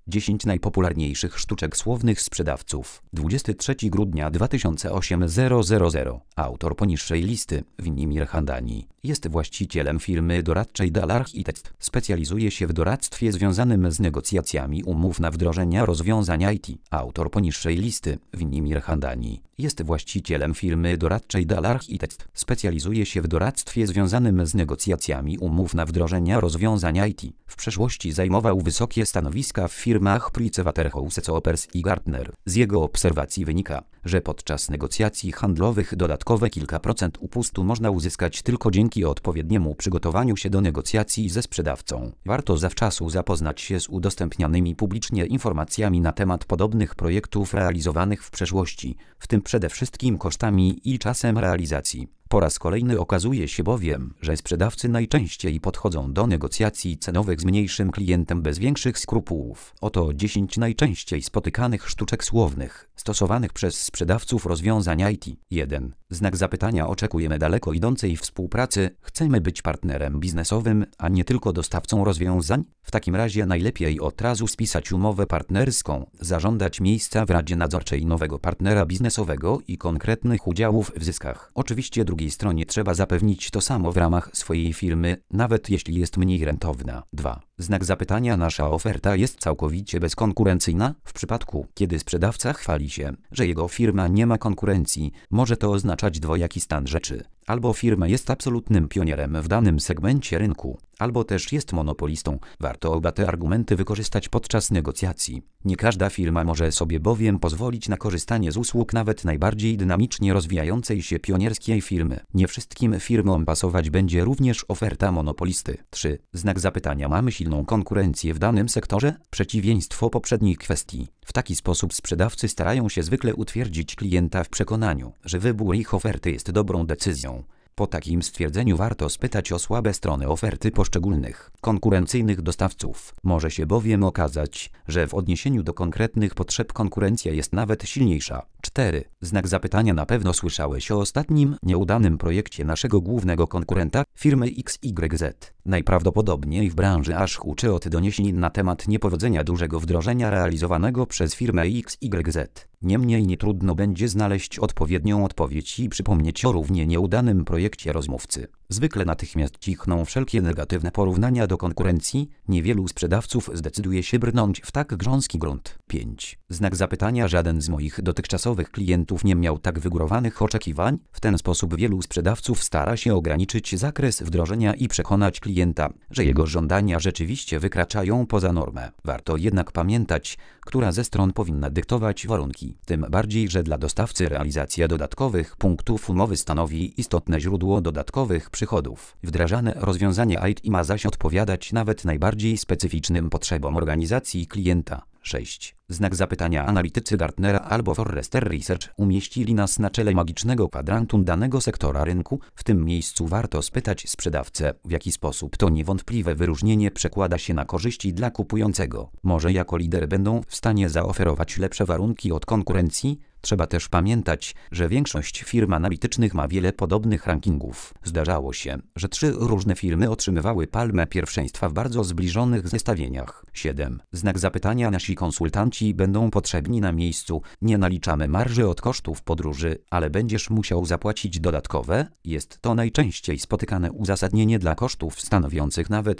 10 najpopularniejszych sztuczek słownych sprzedawców. 23 grudnia 2008 000. Autor poniższej listy, Winimir Handani, jest właścicielem firmy doradczej Dalarchitect. Specjalizuje się w doradztwie związanym z negocjacjami umów na wdrożenia rozwiązań IT. Autor poniższej listy, Winimir Handani, jest właścicielem firmy doradczej Dalarchitect. Specjalizuje się w doradztwie związanym z negocjacjami umów na wdrożenia rozwiązań IT. W przeszłości zajmował wysokie stanowiska w firmach PricewaterhouseCoopers i Gartner. Z jego obserwacji wynika, że podczas negocjacji handlowych dodatkowe kilka procent upustu można uzyskać tylko dzięki odpowiedniemu przygotowaniu się do negocjacji ze sprzedawcą. Warto zawczasu zapoznać się z udostępnianymi publicznie informacjami na temat podobnych projektów realizowanych w przeszłości, w tym przede wszystkim kosztami i czasem realizacji. Po raz kolejny okazuje się bowiem, że sprzedawcy najczęściej podchodzą do negocjacji cenowych z mniejszym klientem bez większych skrupułów. Oto 10 najczęściej spotykanych sztuczek słownych stosowanych przez sprzedawców rozwiązań IT. 1. Znak zapytania. Oczekujemy daleko idącej współpracy. Chcemy być partnerem biznesowym, a nie tylko dostawcą rozwiązań? W takim razie najlepiej od razu spisać umowę partnerską, zażądać miejsca w Radzie Nadzorczej nowego partnera biznesowego i konkretnych udziałów w zyskach. Oczywiście drugiej stronie trzeba zapewnić to samo w ramach swojej firmy, nawet jeśli jest mniej rentowna. 2. Znak zapytania. Nasza oferta jest całkowicie bezkonkurencyjna? W przypadku, kiedy sprzedawca chwali się, że jego firma nie ma konkurencji, może to oznaczać dwojaki stan rzeczy. Albo firma jest absolutnym pionierem w danym segmencie rynku, albo też jest monopolistą. Warto oba te argumenty wykorzystać podczas negocjacji. Nie każda firma może sobie bowiem pozwolić na korzystanie z usług nawet najbardziej dynamicznie rozwijającej się pionierskiej firmy. Nie wszystkim firmom pasować będzie również oferta monopolisty. 3. Znak zapytania. Mamy silną konkurencję w danym sektorze? Przeciwieństwo poprzedniej kwestii. W taki sposób sprzedawcy starają się zwykle utwierdzić klienta w przekonaniu, że wybór ich oferty jest dobrą decyzją. Po takim stwierdzeniu warto spytać o słabe strony oferty poszczególnych, konkurencyjnych dostawców. Może się bowiem okazać, że w odniesieniu do konkretnych potrzeb konkurencja jest nawet silniejsza. 4. Znak zapytania. Na pewno słyszałeś o ostatnim, nieudanym projekcie naszego głównego konkurenta, firmy XYZ. Najprawdopodobniej w branży aż huczy od doniesień na temat niepowodzenia dużego wdrożenia realizowanego przez firmę XYZ. Niemniej nie trudno będzie znaleźć odpowiednią odpowiedź i przypomnieć o równie nieudanym projekcie rozmówcy. Zwykle natychmiast cichną wszelkie negatywne porównania do konkurencji. Niewielu sprzedawców zdecyduje się brnąć w tak grząski grunt. 5. Znak zapytania. Żaden z moich dotychczasowych klientów nie miał tak wygórowanych oczekiwań. W ten sposób wielu sprzedawców stara się ograniczyć zakres wdrożenia i przekonać klienta, że jego żądania rzeczywiście wykraczają poza normę. Warto jednak pamiętać, która ze stron powinna dyktować warunki. Tym bardziej, że dla dostawcy realizacja dodatkowych punktów umowy stanowi istotne źródło dodatkowych przychodów. Wdrażane rozwiązanie IT ma zaś odpowiadać nawet najbardziej specyficznym potrzebom organizacji klienta. 6. Znak zapytania. Analitycy Gartnera albo Forrester Research umieścili nas na czele magicznego kwadrantu danego sektora rynku. W tym miejscu warto spytać sprzedawcę, w jaki sposób to niewątpliwe wyróżnienie przekłada się na korzyści dla kupującego. Może jako lider będą w stanie zaoferować lepsze warunki od konkurencji? Trzeba też pamiętać, że większość firm analitycznych ma wiele podobnych rankingów. Zdarzało się, że 3 różne firmy otrzymywały palmę pierwszeństwa w bardzo zbliżonych zestawieniach. 7. Znak zapytania. Nasi konsultanci będą potrzebni na miejscu. Nie naliczamy marży od kosztów podróży, ale będziesz musiał zapłacić dodatkowe. Jest to najczęściej spotykane uzasadnienie dla kosztów stanowiących nawet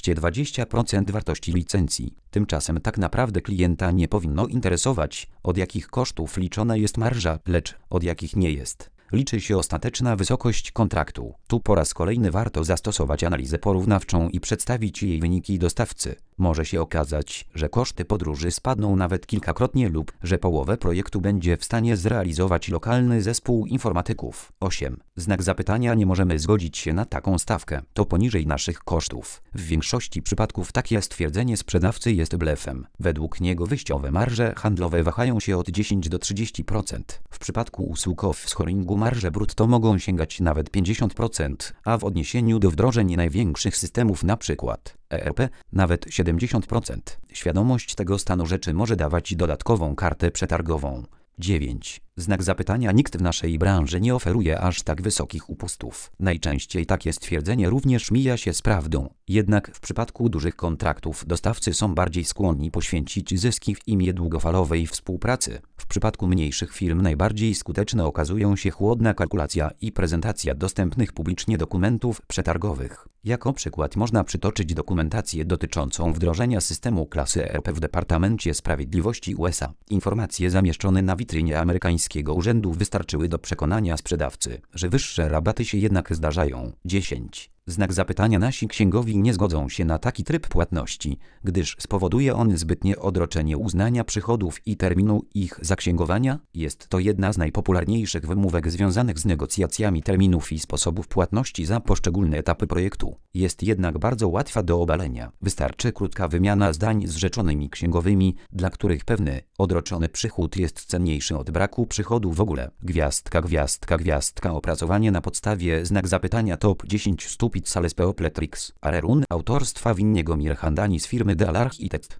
15-20% wartości licencji. Tymczasem tak naprawdę klienta nie powinno interesować, od jakich kosztów liczona jest marża, lecz od jakich nie jest. Liczy się ostateczna wysokość kontraktu. Tu po raz kolejny warto zastosować analizę porównawczą i przedstawić jej wyniki dostawcy. Może się okazać, że koszty podróży spadną nawet kilkakrotnie lub że połowę projektu będzie w stanie zrealizować lokalny zespół informatyków. 8. Znak zapytania. Nie możemy zgodzić się na taką stawkę. To poniżej naszych kosztów. W większości przypadków takie stwierdzenie sprzedawcy jest blefem. Według niego wyjściowe marże handlowe wahają się od 10 do 30%. W przypadku usług offshoringu marże brutto mogą sięgać nawet 50%, a w odniesieniu do wdrożeń największych systemów np. ERP nawet 70%. Świadomość tego stanu rzeczy może dawać dodatkową kartę przetargową. 9. Znak zapytania: nikt w naszej branży nie oferuje aż tak wysokich upustów. Najczęściej takie stwierdzenie również mija się z prawdą. Jednak w przypadku dużych kontraktów dostawcy są bardziej skłonni poświęcić zyski w imię długofalowej współpracy. W przypadku mniejszych firm najbardziej skuteczne okazują się chłodna kalkulacja i prezentacja dostępnych publicznie dokumentów przetargowych. Jako przykład można przytoczyć dokumentację dotyczącą wdrożenia systemu klasy ERP w Departamencie Sprawiedliwości USA. Informacje zamieszczone na witrynie amerykańskiego urzędu wystarczyły do przekonania sprzedawcy, że wyższe rabaty się jednak zdarzają. 10. Znak zapytania: nasi księgowi nie zgodzą się na taki tryb płatności, gdyż spowoduje on zbytnie odroczenie uznania przychodów i terminu ich zaksięgowania. Jest to jedna z najpopularniejszych wymówek związanych z negocjacjami terminów i sposobów płatności za poszczególne etapy projektu. Jest jednak bardzo łatwa do obalenia. Wystarczy krótka wymiana zdań z rzeczonymi księgowymi, dla których pewny odroczony przychód jest cenniejszy od braku przychodu w ogóle. Gwiazdka, gwiazdka, gwiazdka. Opracowanie na podstawie znak zapytania top 10 Stupid Sales Peopletrix. Arerun autorstwa Winniego Mirhandani z firmy Deal Architect.